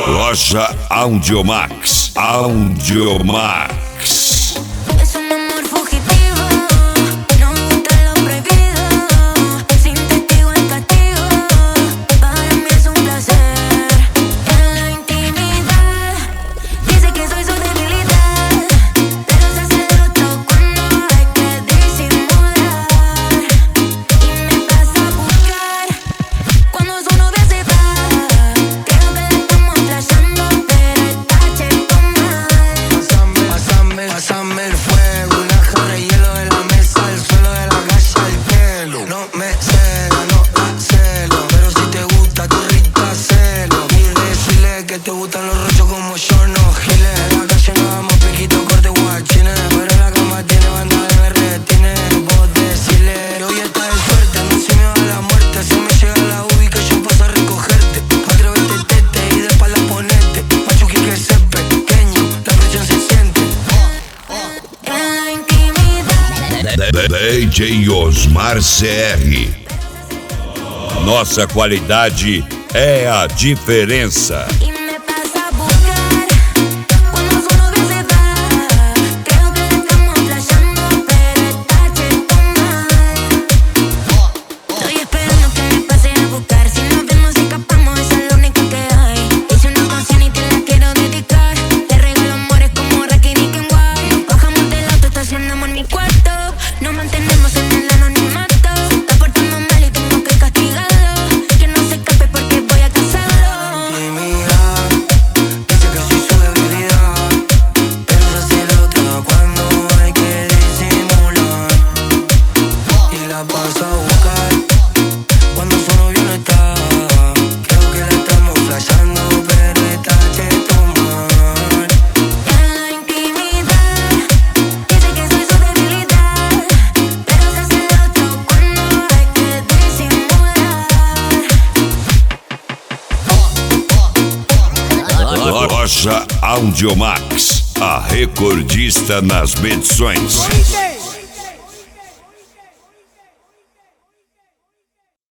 Loja Audiomax. Audiomax. Es un amor fugitivo, no gusta lo prohibido. Sin testigo en castigo, para mí es un placer. En la intimidad, dice que soy su debilidad, pero se hace el otro cuando hay que disimular. Y me pasa a buscar cuando su novia se va. Creo que le estamos flashando, pero está cheto mal. Pásame el fuego, una jarra de hielo de la mesa, el suelo de la casa, el pelo. No me cega, no hacelo, pero si te gusta tu rica celo. Y decirle que te gustan los rochos como yo, no giles. En la calle no damos piquito, corte guachines, pero en la cama tiene banda de berretines. Vos decirle, hoy está de suerte, no se me va la muerte. Si me llega la ubi que yo paso a recogerte. Atrévete, tete, y de espalda ponete. Machuqui que se pequeño, la presión se siente. En la intimidad. DJ Osmar CR. Nossa qualidade é a diferença. Y me pasa a buscar cuando su novia se va. Creo que le estamos flashando, pero está cheto mal. Estoy esperando que me pase a buscar. Si nos vemos y escapamos, eso es lo único que hay. Hice una canción y te la quiero dedicar. Te regalo amores como Rocky Nick and White. Nos bajamos del auto, estacionamos en mi cuarto. Nos mantenemos en el anonimato. Se está portando mal y tengo que castigarlo. Que no se escape porque voy a casarlo. Intimidad, dice que soy su debilidad, pero se hace el otro cuando hay que disimular. Y la paso a buscar cuando su novio no está. Creo que la estamos flashando, pero está cheto mal. En la intimidad, dice que soy su debilidad, pero se hace el otro cuando hay que disimular. Loja Audiomax, a recordista nas medições.